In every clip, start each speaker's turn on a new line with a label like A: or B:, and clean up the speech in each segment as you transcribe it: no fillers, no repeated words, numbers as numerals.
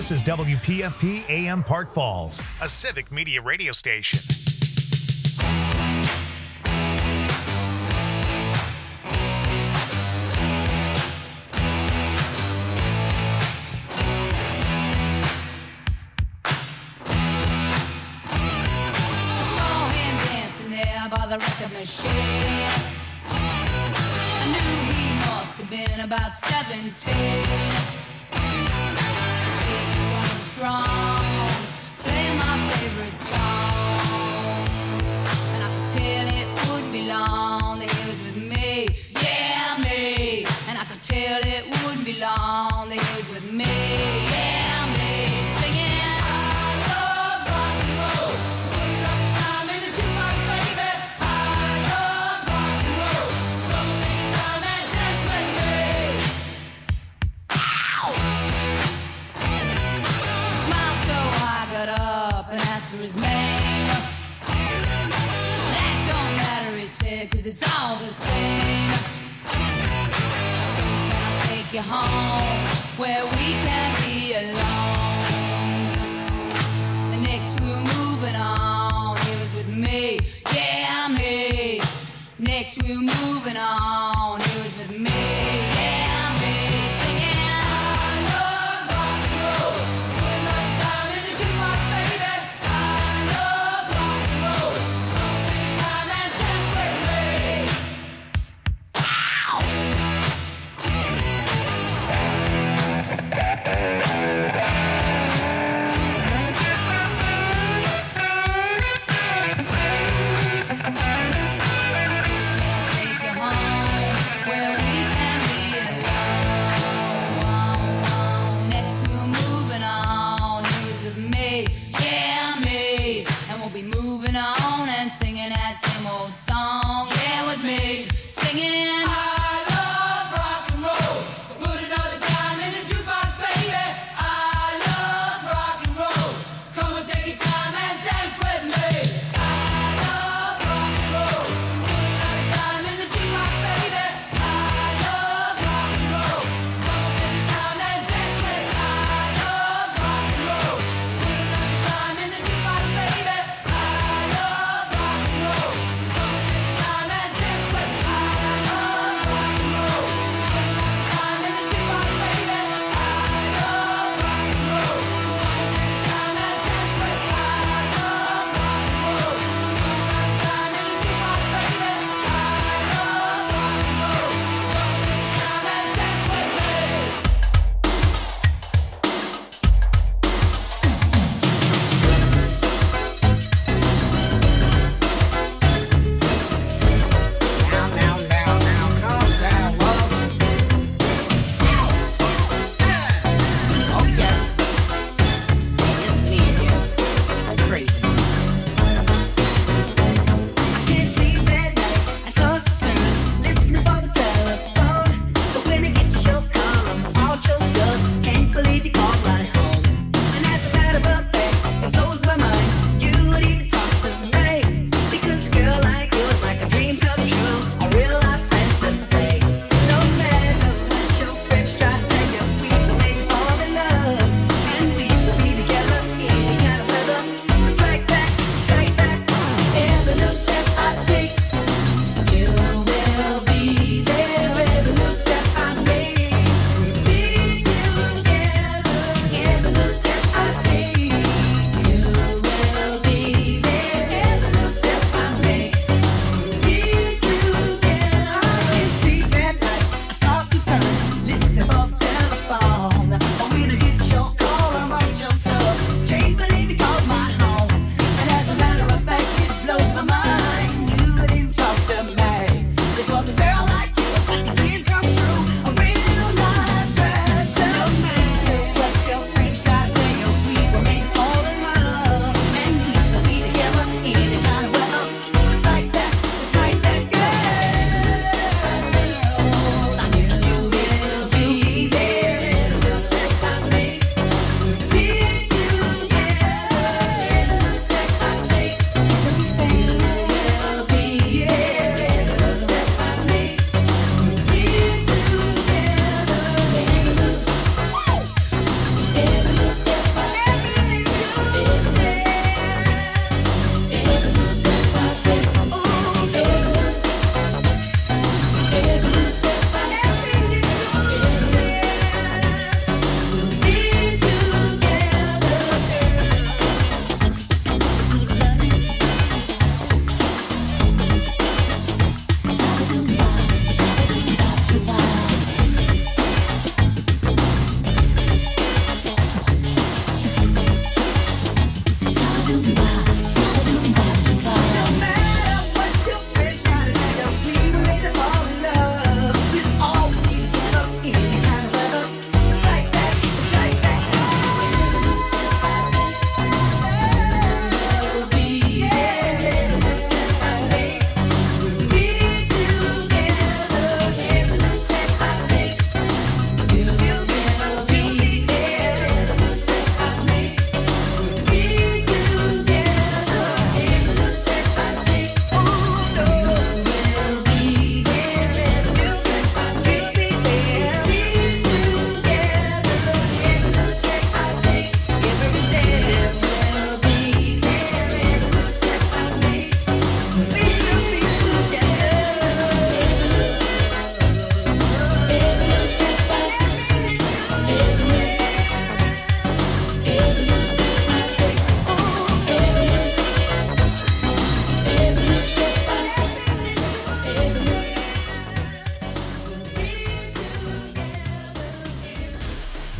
A: This is WPFP AM Park Falls, a civic media radio station.
B: By the record machine, I knew he must have been about 17. He was strong, playing my favorite song, and I could tell it wouldn't be long that he was with me, yeah me. And I could tell it wouldn't be long that he was with me, yeah me. Singing. Up and asked for his name. That don't matter, he said, 'cause it's all the same. So can I take you home where we can be alone? And next we were moving on. He was with me, yeah me. Next we were moving on. He was with me, yeah me. Singing. Take you home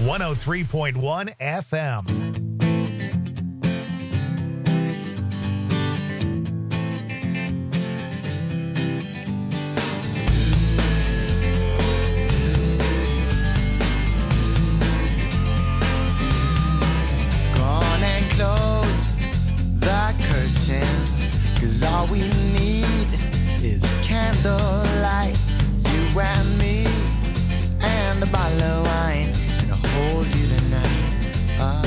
A: 103.1 FM.
C: All we need is candlelight, you and me, and a bottle of wine, and I'll hold you tonight.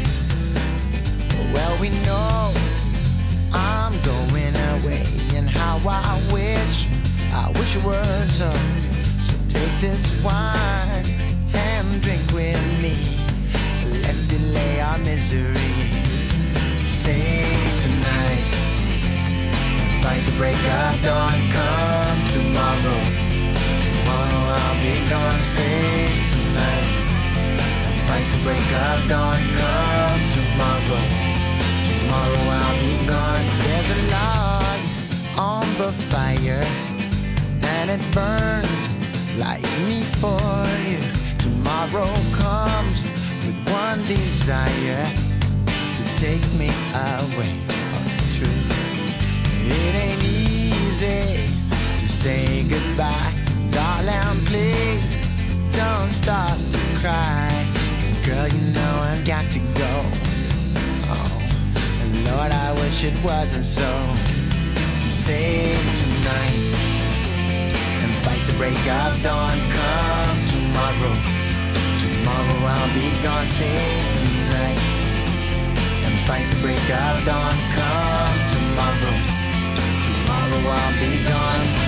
C: Well, we know I'm going away, and how I wish it were so. So take this wine and drink with me. Let's delay our misery. Say tonight. Fight the break of dawn, come tomorrow. Tomorrow I'll be gone, say tonight. Fight the break of dawn, come tomorrow. Tomorrow I'll be gone. There's a log on the fire, and it burns like me for you. Tomorrow comes with one desire, to take me away. Oh, it's true. It ain't easy to say goodbye. Darling, please don't start to cry. 'Cause girl, you know I've got to go. Oh, and Lord, I wish it wasn't so. Save tonight and fight the break of dawn. Come tomorrow. Tomorrow I'll be gone. Save tonight and fight the break of dawn. Come tomorrow. Tomorrow I'll be gone.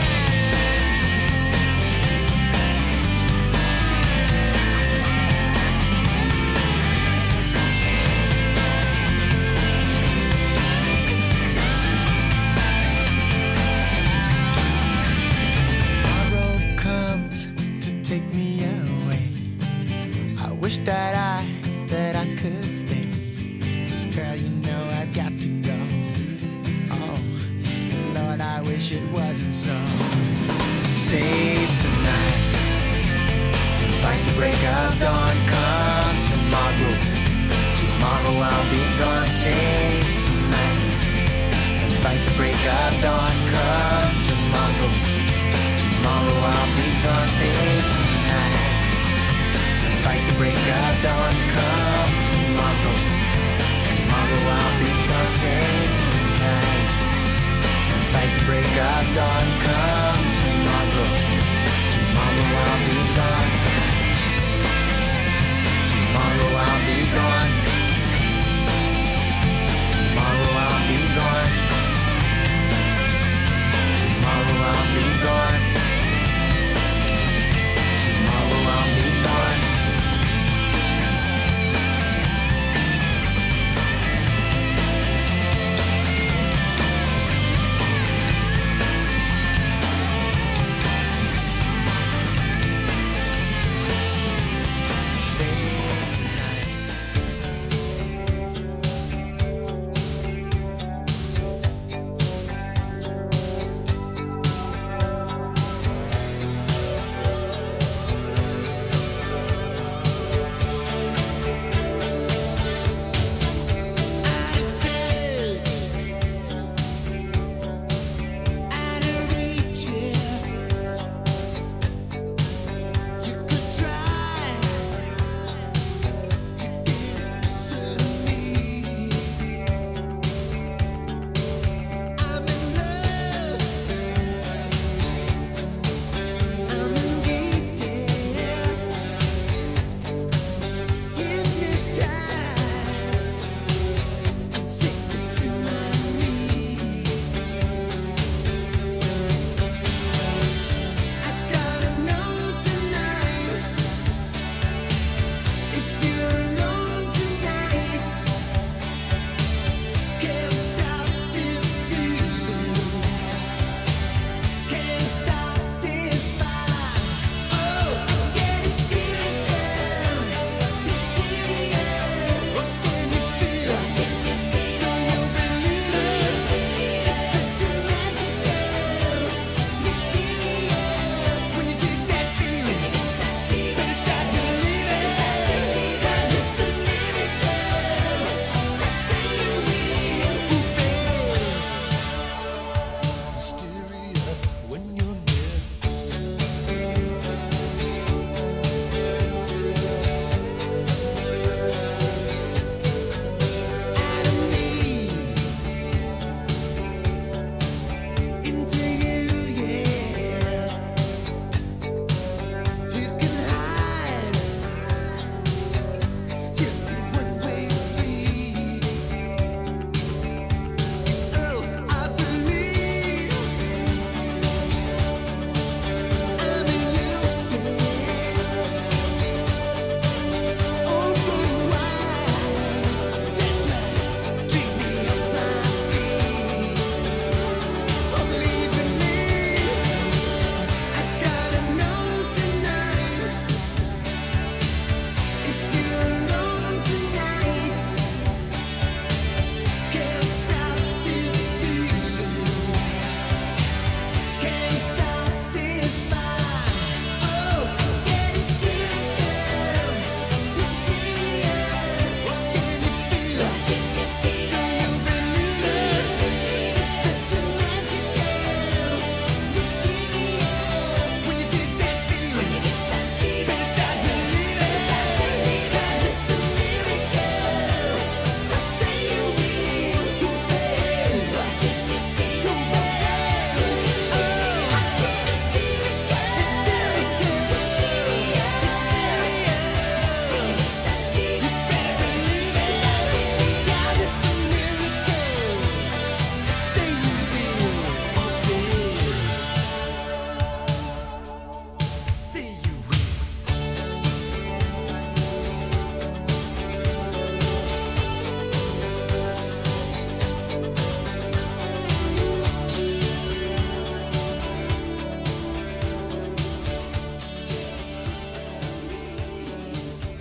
C: Tomorrow comes to take me away. I wish that I could stay. Girl, you know I've got to go. Lord, I wish it wasn't so. Save tonight and fight the break of dawn. Come tomorrow. Tomorrow I'll be gone. Save tonight and fight the break of dawn. Come tomorrow. Tomorrow I'll be gone. Save tonight and fight the break of dawn. Come tomorrow. Tomorrow I'll be gone. Save tonight. Fight the break of dawn, come tomorrow. Tomorrow I'll be gone. Tomorrow I'll be gone. Tomorrow I'll be gone. Tomorrow I'll be gone. Tomorrow I'll be gone.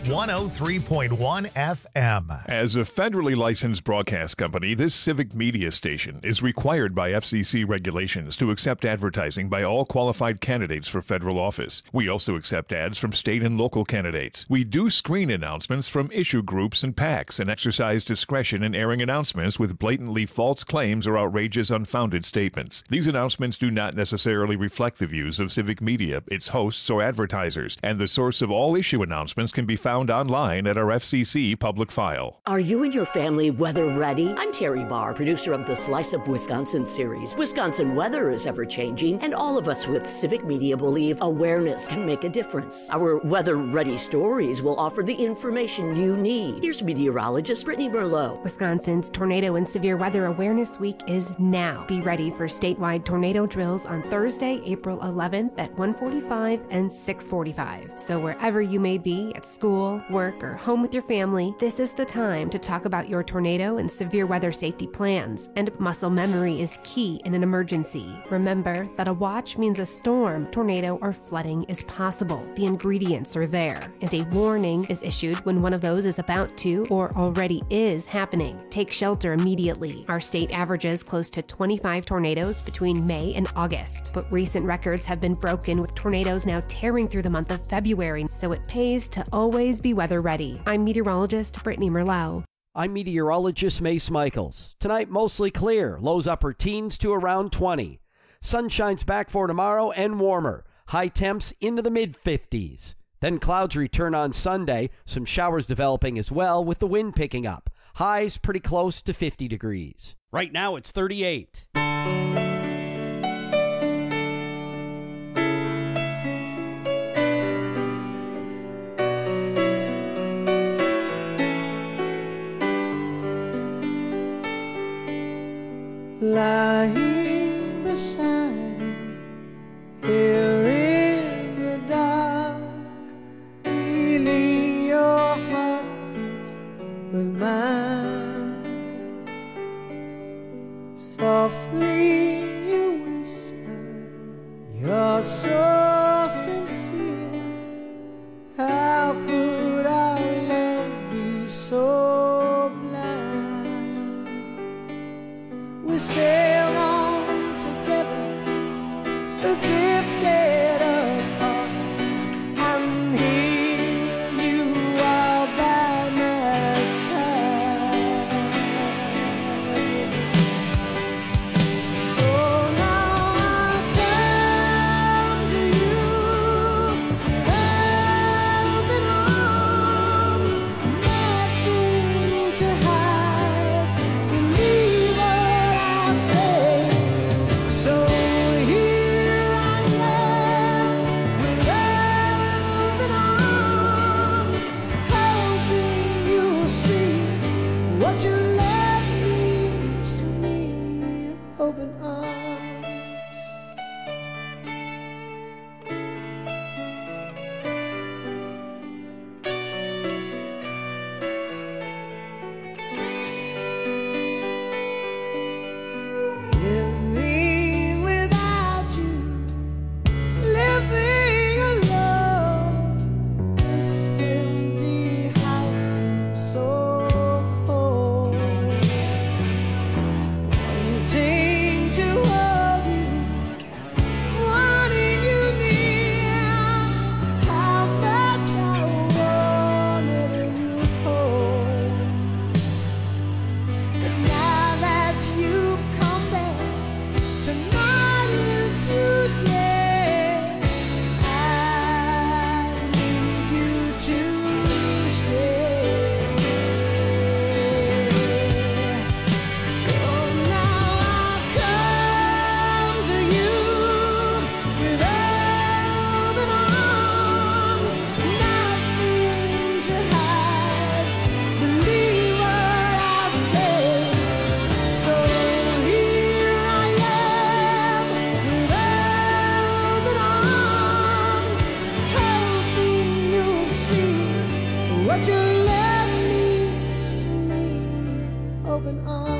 A: 103.1 FM.
D: As a federally licensed broadcast company, this civic media station is required by FCC regulations to accept advertising by all qualified candidates for federal office. We also accept ads from state and local candidates. We do screen announcements from issue groups and PACs and exercise discretion in airing announcements with blatantly false claims or outrageous unfounded statements. These announcements do not necessarily reflect the views of civic media, its hosts, or advertisers, and the source of all issue announcements can be found online at our FCC public file.
E: Are you and your family weather ready? I'm Terry Barr, producer of the Slice of Wisconsin series. Wisconsin weather is ever changing, and all of us with civic media believe awareness can make a difference. Our weather ready stories will offer the information you need. Here's meteorologist Brittany Merlot.
F: Wisconsin's Tornado and Severe Weather Awareness Week is now. Be ready for statewide tornado drills on Thursday, April 11th at 1:45 and 6:45. So wherever you may be, at school, work, or home with your family, this is the time to talk about your tornado and severe weather safety plans. And muscle memory is key in an emergency. Remember that a watch means a storm, tornado, or flooding is possible. The ingredients are there, and a warning is issued when one of those is about to or already is happening. Take shelter immediately. Our state averages close to 25 tornadoes between May and August, but recent records have been broken with tornadoes now tearing through the month of February, so it pays to always be weather ready. I'm meteorologist Brittany Merlot.
G: I'm meteorologist Mace Michaels. Tonight, mostly clear. Lows upper teens to around 20. Sun shines back for tomorrow and warmer. High temps into the mid-50s. Then clouds return on Sunday. Some showers developing as well with the wind picking up. Highs pretty close to 50 degrees. Right now, it's 38.
C: Lying beside you, here in the dark, feeling your heart with mine. Softly you whisper, you're so sincere. How could our love be so blind? We sailed on together, drifted apart, and here you are by my side. So now I come to you, open arms, nothing to hide. Believe what I say. So here I am, with open arms, hoping you'll see what your love means to me. Open arms. Living without you, living alone. This empty house seems so cold. Wanting to hold you, wanting you near. How much I wanted you home. But now that you've come back tonight and today, I need you to stay. So now I come to you with open arms, nothing to hide. Believe what I say. So here I am, with open arms, hoping you'll see what your love means to me. Open arms.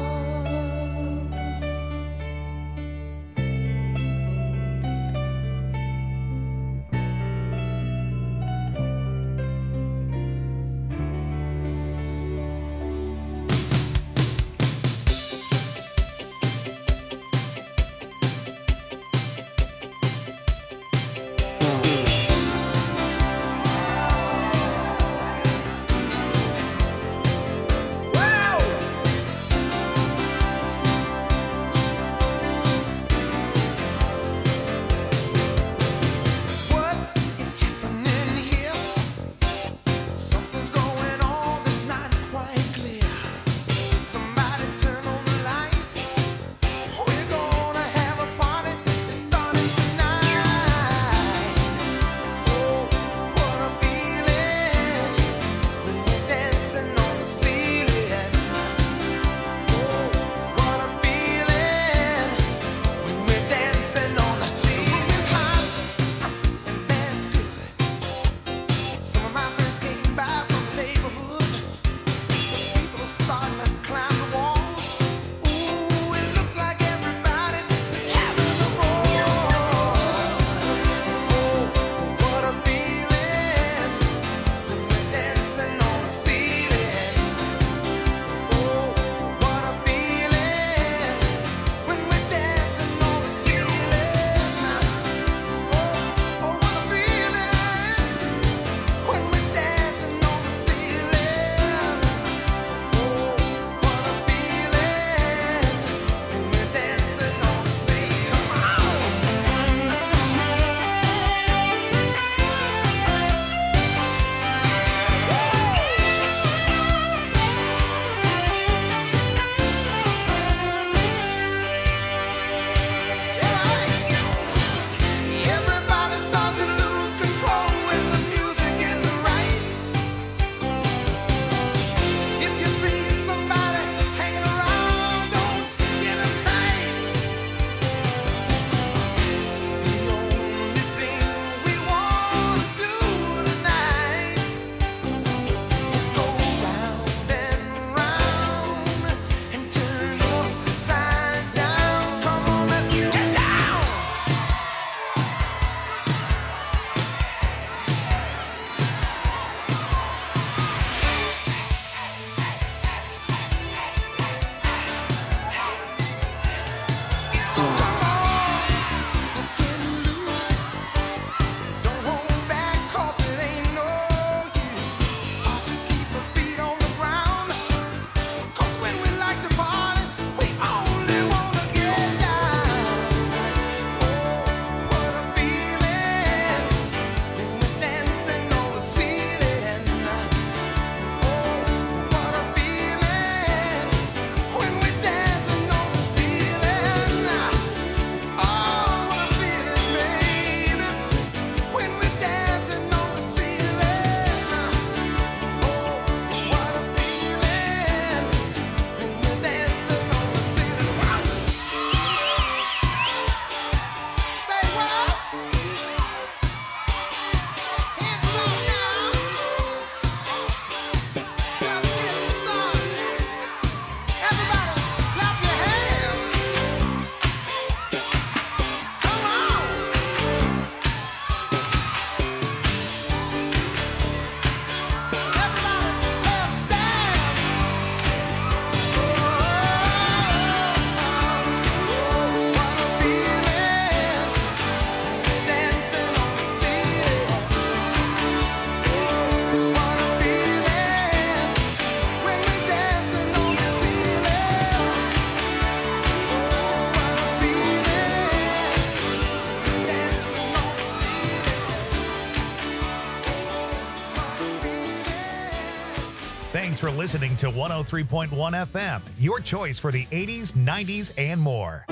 A: Thanks for listening to 103.1 FM, your choice for the 80s, 90s, and more.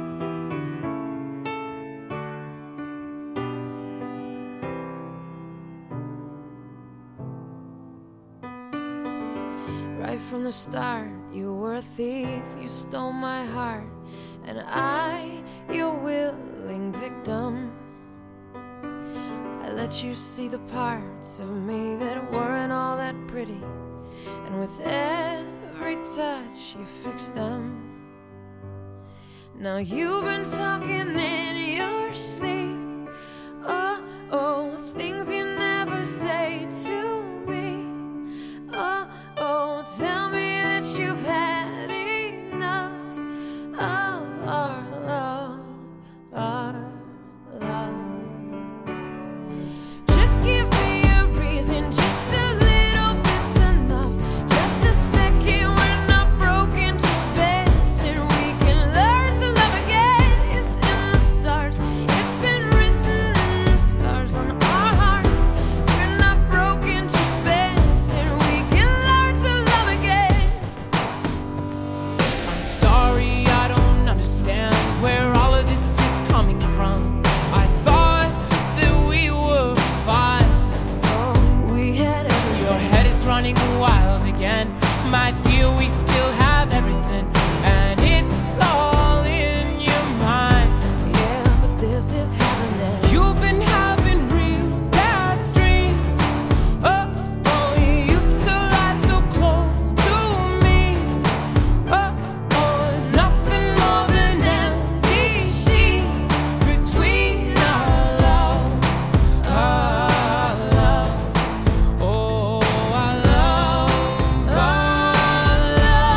H: Right from the start, you were a thief, you stole my heart, and I, your willing victim. I let you see the parts of me that weren't all that pretty, and with every touch you fixed them. Now you've been talking in your sleep, oh, things you never say to me. Oh, tell me that you've had enough of our love, our love. Just give me a reason, just a little bit's enough. Just a second, we're not broken, just bends, and we can learn to love again. It's in the stars, it's been written in the scars on our hearts. We're not broken, just bends, and we can learn to love again. I'm sorry, I don't understand where all of this is coming from. I thought that we were fine. Oh, we had everything. Your head is running wild again. My dear, we still have everything, and it's all in your mind. Yeah, but this is happening. You've been having real bad dreams. Oh, you used to lie so close to me. Oh, there's nothing more than empty sheets between our love, our love. Oh, our love, our love.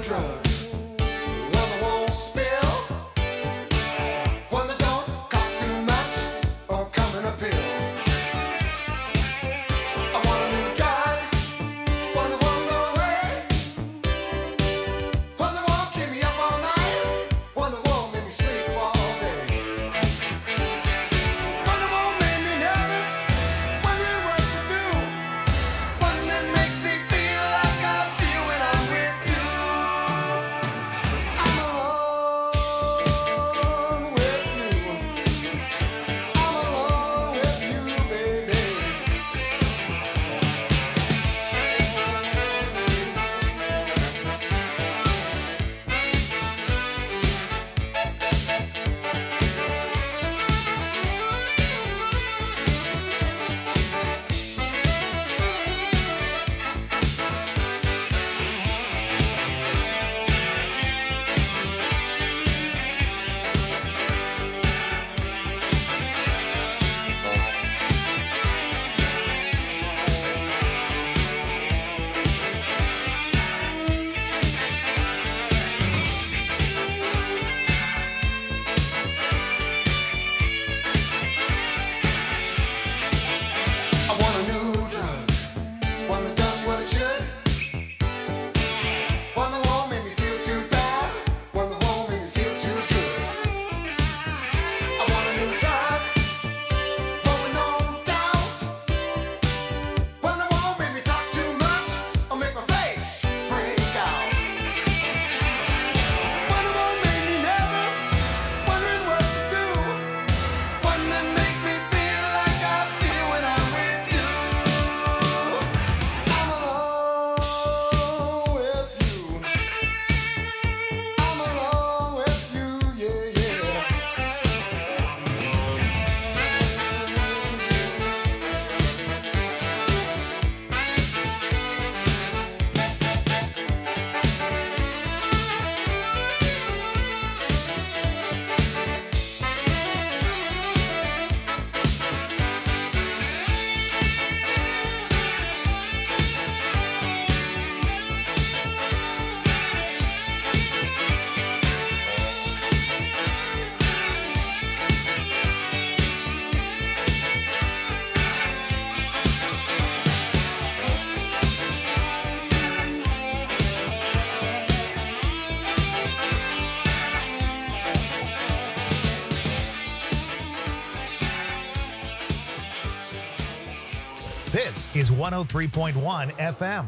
A: This is 103.1 FM.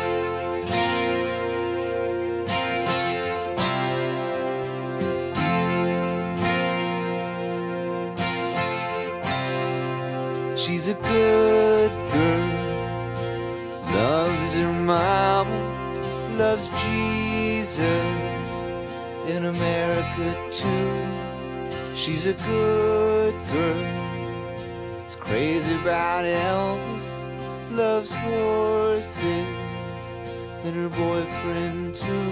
C: She's a good girl, loves her mama, loves Jesus in America too. She's a good girl, is crazy about Elvis, loves horses and her boyfriend too.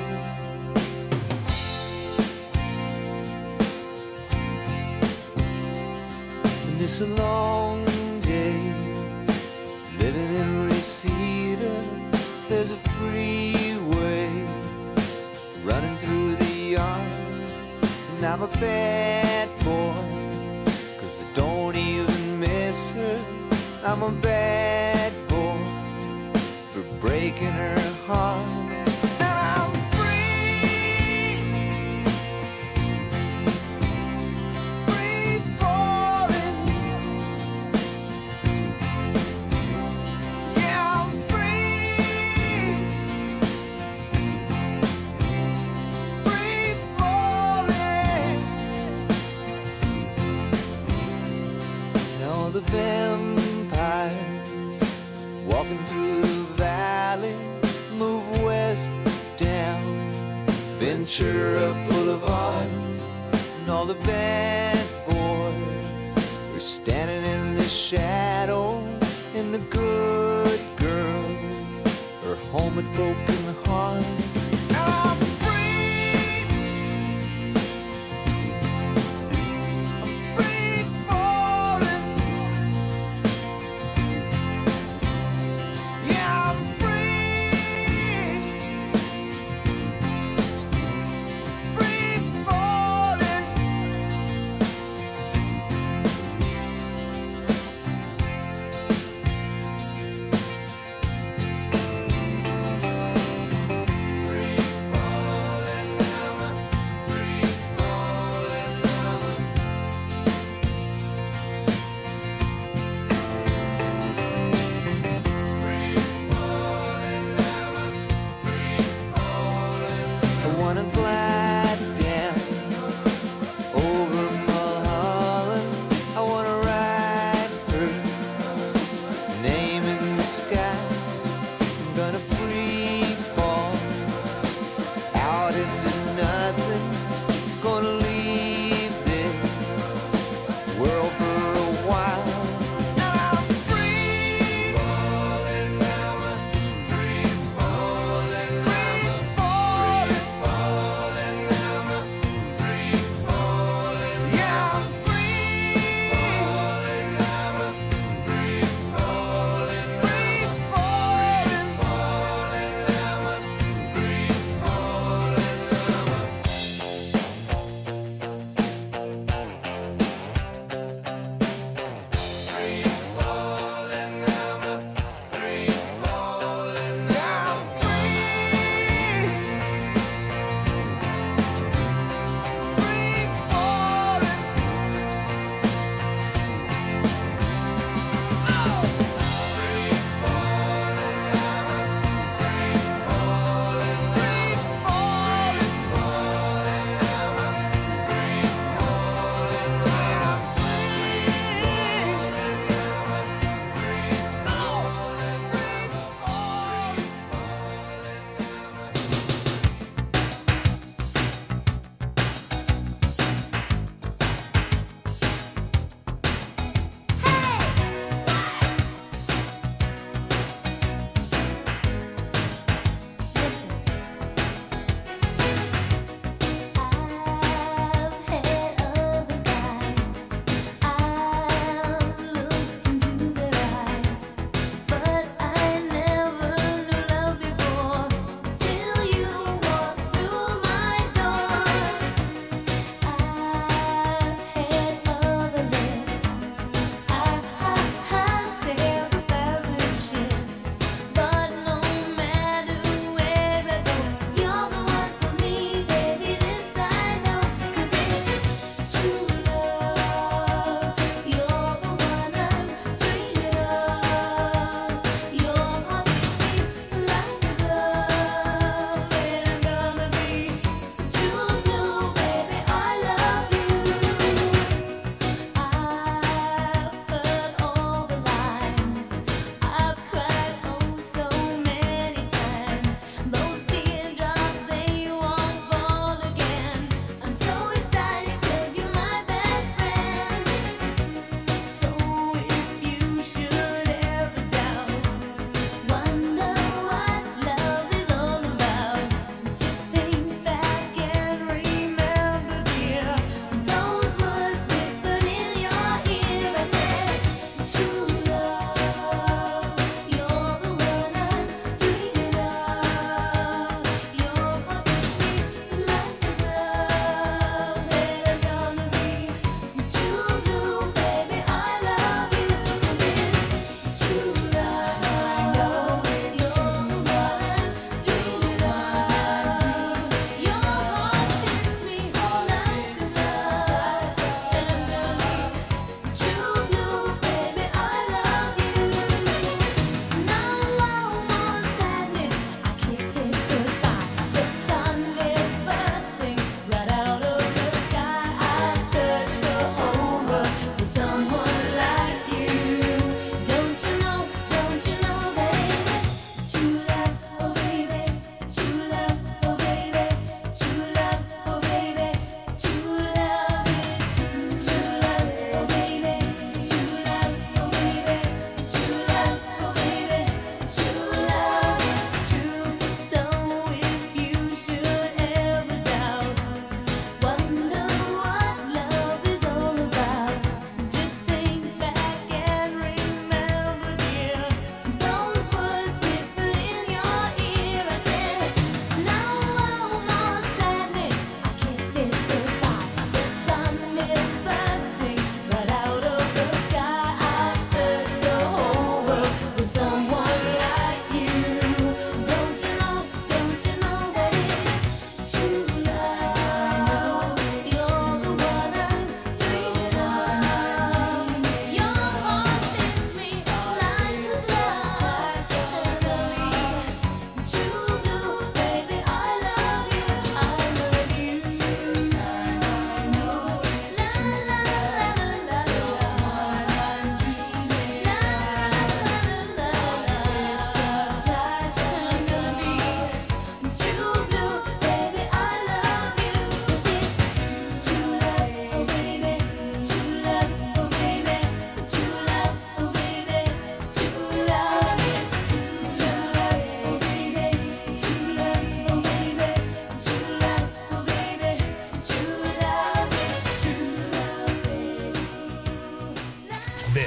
C: And it's a long day living in Reseda. There's a freeway running through the yard, and I'm a bad boy, 'cause I don't even miss her. I'm a bad boy for breaking her heart. And I'm free, free falling. Yeah, I'm free, free falling. And all the vampires walking through the valley move west down Ventura Boulevard, and all the bad boys are standing in the shadows, and the good girls are home with broken hearts. I'm free, I'm free falling. Yeah, I'm free, gonna free fall out into nothing. Gonna leave this world for a while. And I'm free falling, free falling, free falling, free falling. Yeah, I'm free falling, free falling, free falling.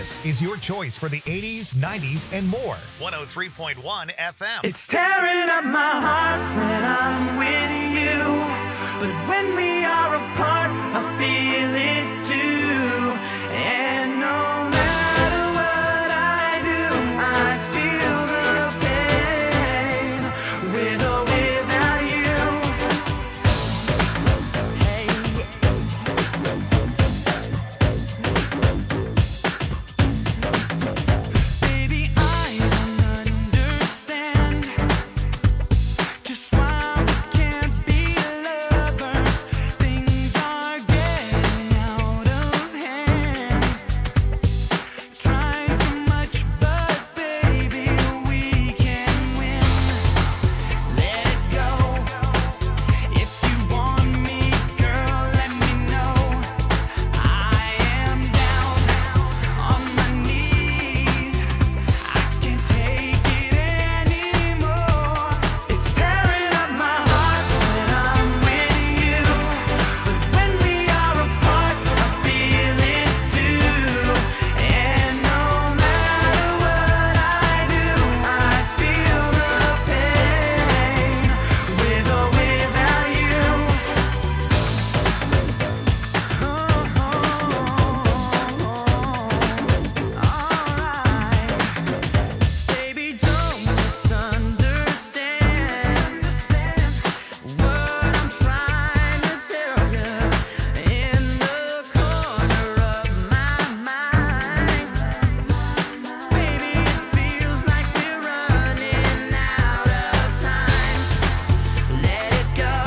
A: This is your choice for the 80s, 90s, and more. 103.1 FM.
C: It's tearing up my heart when I'm with you, but when we are apart, I feel it too. And no matter what I do, I feel the pain with or without you. Hey. Baby, I don't understand just why we can't be lovers. Things are getting out of hand. Trying too much, but baby, we can win. Let it go. If you want me, girl, let me know. I am down on my knees. I can't take it anymore. It's tearing up my heart when I'm with you, but when we are apart, I feel it too. And no matter what I do, I feel the pain with or without you. Baby, don't misunderstand what I'm trying to tell you. In the corner of my mind, baby, it feels like we're running out of time. Let it go.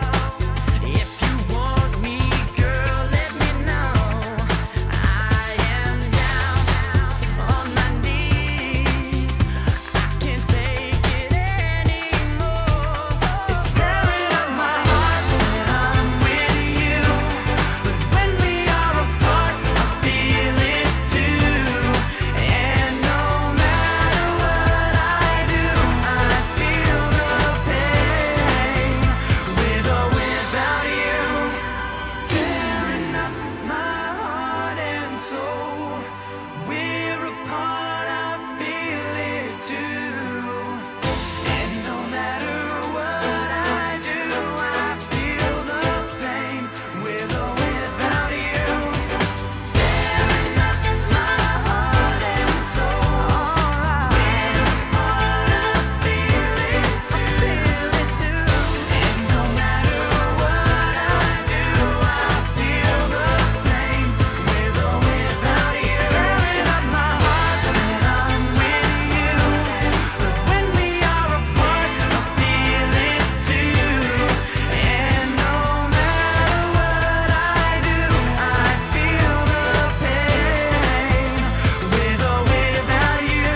C: If you want me, girl, let me know. I am down on my knees. I can't take it anymore. It's tearing up my heart when I'm with you, but when we are apart, I feel it too. And no matter what I do, I feel the pain with or without you. Tearing up my heart and soul. We're apart, I feel it too. And no matter what I do, I feel the pain with or without you. Tearing up my heart and soul. We're apart, I feel it too. And no matter what I do, I feel the pain with or without you. Tearing up my heart when I'm with you, but when we are apart, I feel it too. And no matter what I do, I feel the pain with or without you.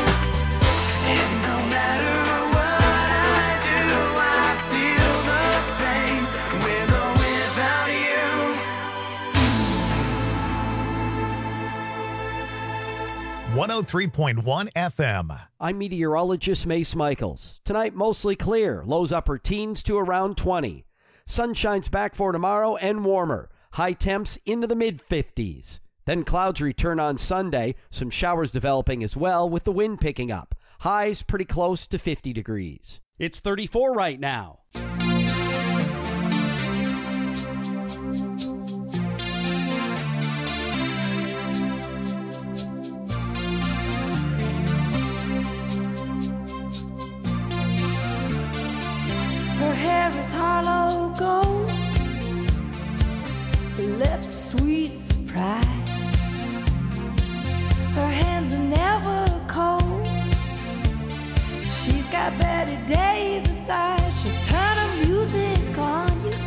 C: And no matter what I do, I feel the pain with or without you.
A: 103.1 FM.
G: I'm meteorologist Mace Michaels. Tonight, mostly clear. Lows upper teens to around 20. Sunshine's back for tomorrow and warmer. High temps into the mid-50s. Then clouds return on Sunday. Some showers developing as well with the wind picking up. Highs pretty close to 50 degrees.
I: It's 34 right now.
H: Her hair is hollow gold, her lips sweet surprise. Her hands are never cold. She's got Betty Davis eyes. She'll turn her music on you.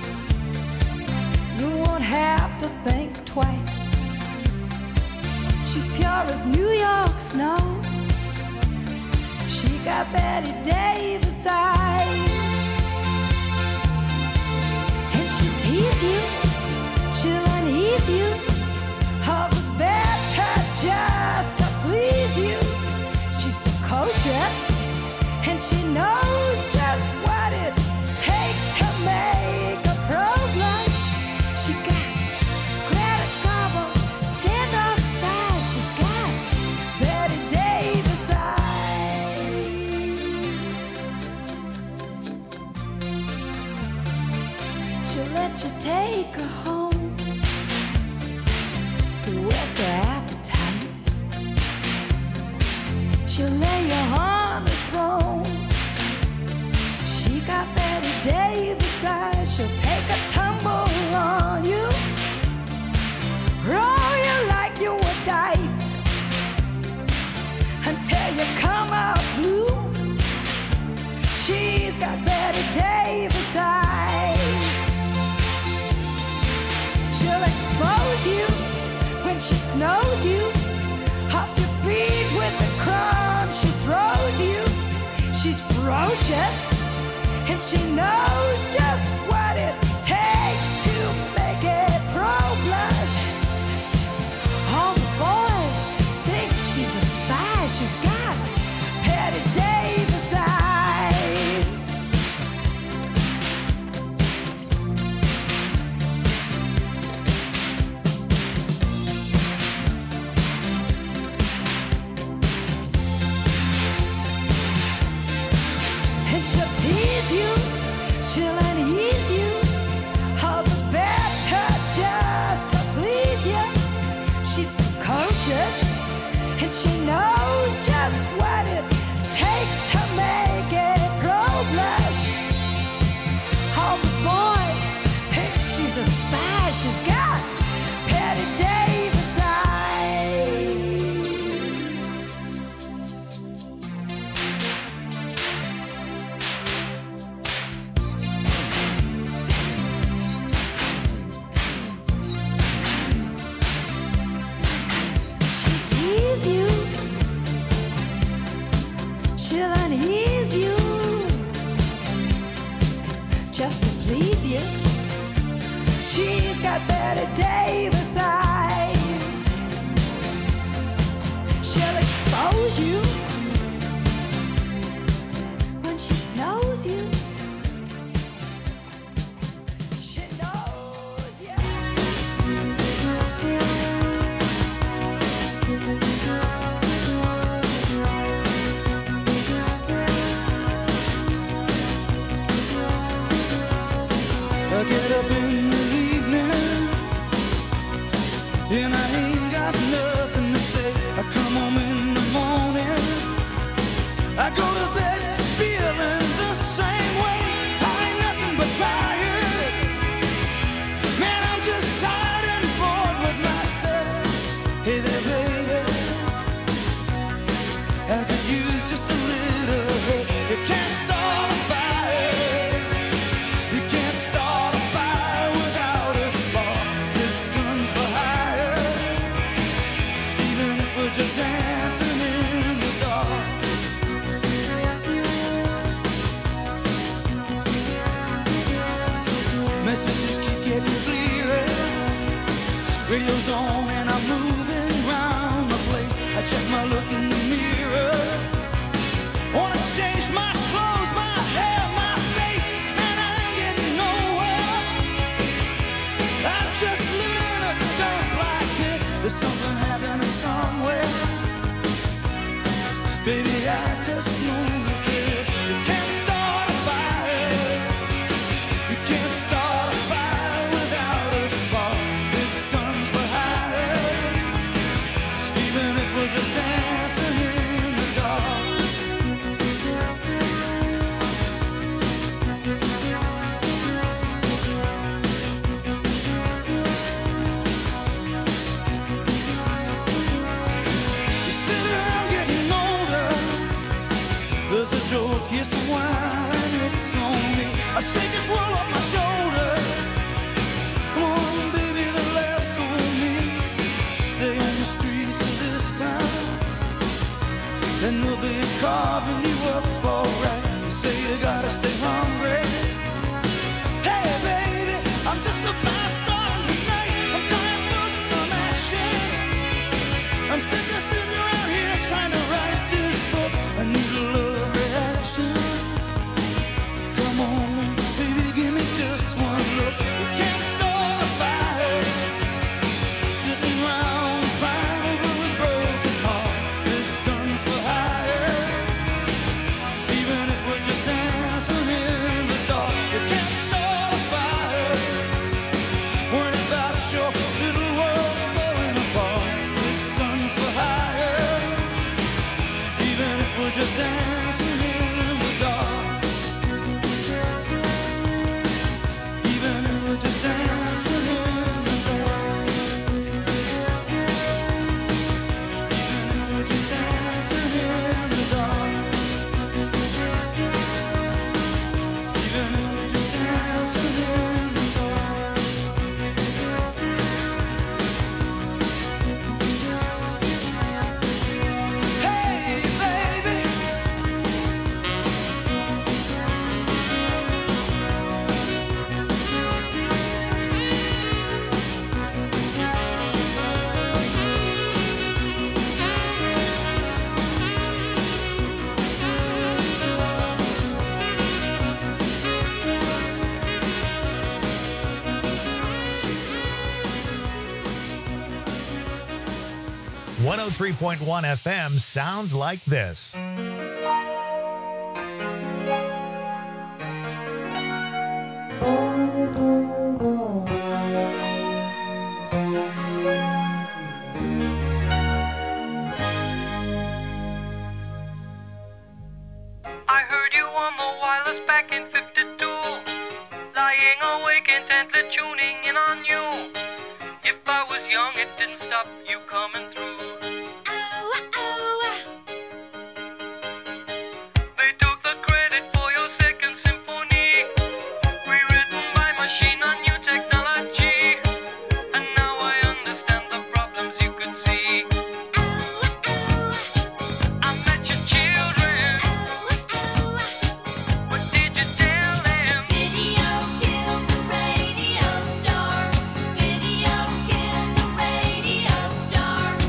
H: You won't have to think twice. She's pure as New York snow. She got Betty Davis eyes. And she'll tease you, she'll unease you, all the better just to please you. She's precocious, and she knows just what it takes to make a pro blush. She got Greta Garbo, stand off side. She's let you take her home. What's her appetite? She'll lay you on the throne. She got Betty Davis eyes. She'll take a tumble on you, roll you like you were dice until you come out blue. She's got Betty Davis eyes. She'll expose you when she snows you off your feet with the crumbs she throws you. She's ferocious and she knows just what it takes to make it pro-blush. All the boys think she's a spy. She's got Betty Davis eyes. And she'll tease you, she'll unease you, all the better just to please you. She's precocious, and she knows just what it takes to make it pro-blush. All the boys think she's a spy. She's got Betty Davis eyes. She'll tease you, she'll unease you, just to please you. She's got Betty Davis eyes. She'll expose you when she snows you. She knows you.
J: I get up in the evening and I ain't got nothing to say. I come home in the morning, I go to bed feeling the same way. I ain't nothing but tired. Man, I'm just tired and bored with myself. Hey there, baby, I could use just a little help. You can't start a fire. You can't start a fire without a spark. This gun's for hire, even if we're just dancing in the dark. Messages keep getting clearer. Radio's on and I'm moving round the place. I check my look in the mirror. Wanna change my clothes, my hair, my face, and I ain't getting nowhere. I'm just living in a dump like this. There's something happening somewhere. Baby, I just know that this. You can't start a fire. You can't start a fire without a spark. This gun's for hire, even if we're just dancing in the dark. You sit around getting older. There's a joke, here's some wine, and it's on me. I shake this world off my shoulders. Come on, baby, the laughs on me. Stay on the streets of this town, and they'll be carving you up alright. You say you gotta stay hungry. Hey, baby, I'm just about starting the night. I'm dying for some action. I'm sitting around here trying to write this book. I need a love reaction. Come on, baby, give me just one look. You can't start a fire sitting around crying over a broken heart. This gun's for hire, even if
A: 103.1 FM sounds like this.
K: I heard you on the wireless back in 52, lying awake intently tuning in on you. If I was young, it didn't stop you coming through. They took the credit for your second symphony, rewritten by machine on new technology. And now I understand the problems you could see. I met your children. What did you tell them?
B: Video killed the radio star. Video killed the radio star.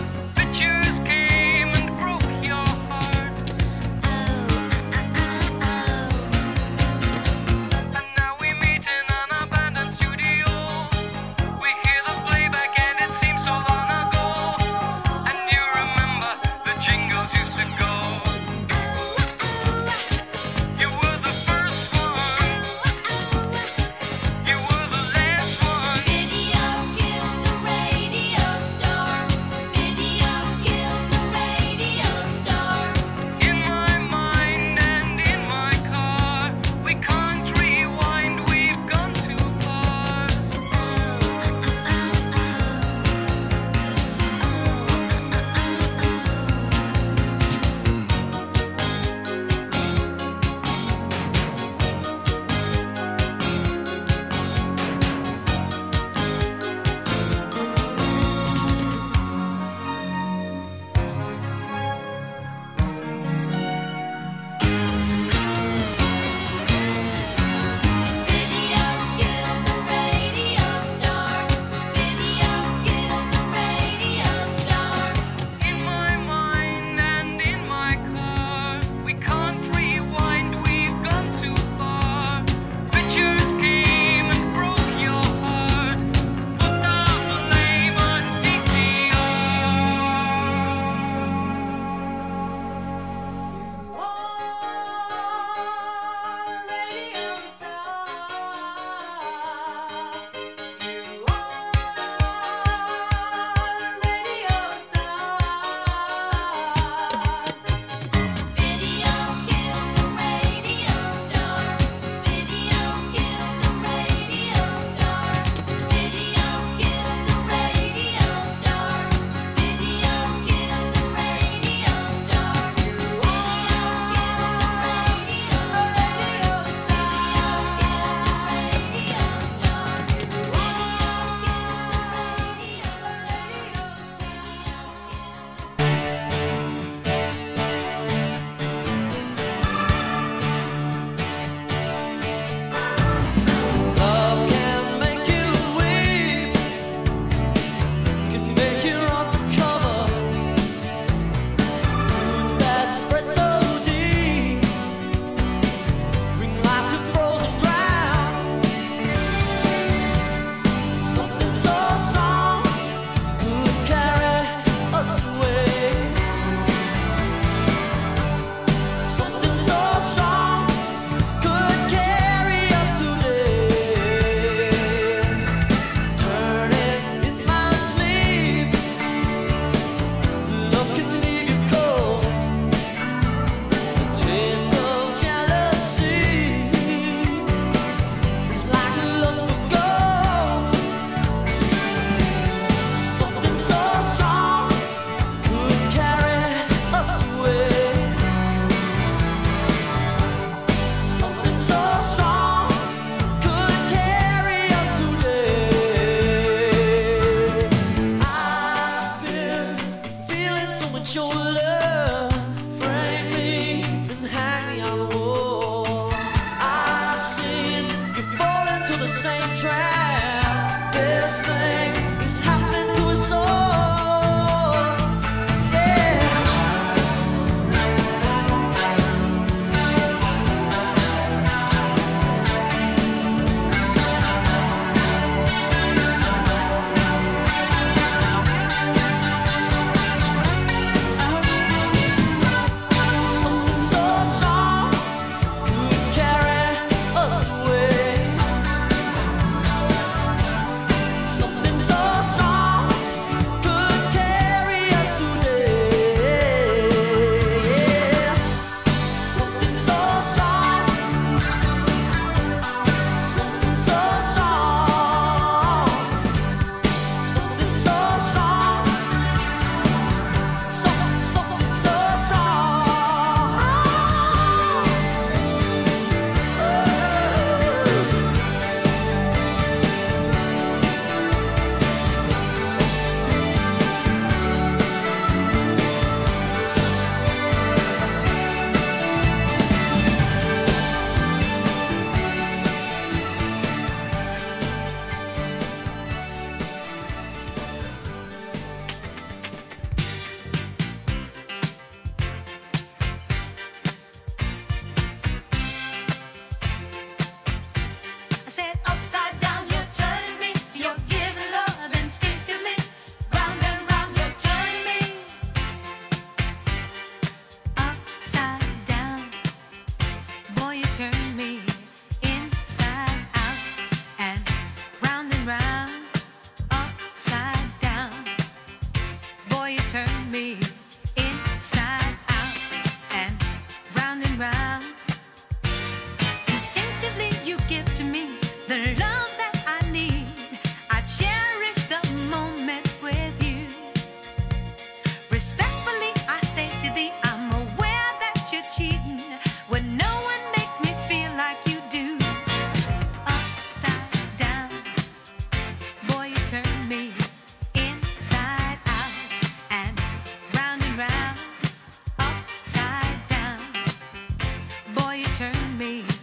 L: turn me inside out and round, upside down. Boy, you turn me inside out and round. Instinctively, you give to me the love that I need. I cherish the moments with you. Respectfully, I say to thee, I'm aware that you're cheating when no one makes me feel like you do. Upside down, boy, you turn me inside out and round, upside down. Boy, you turn me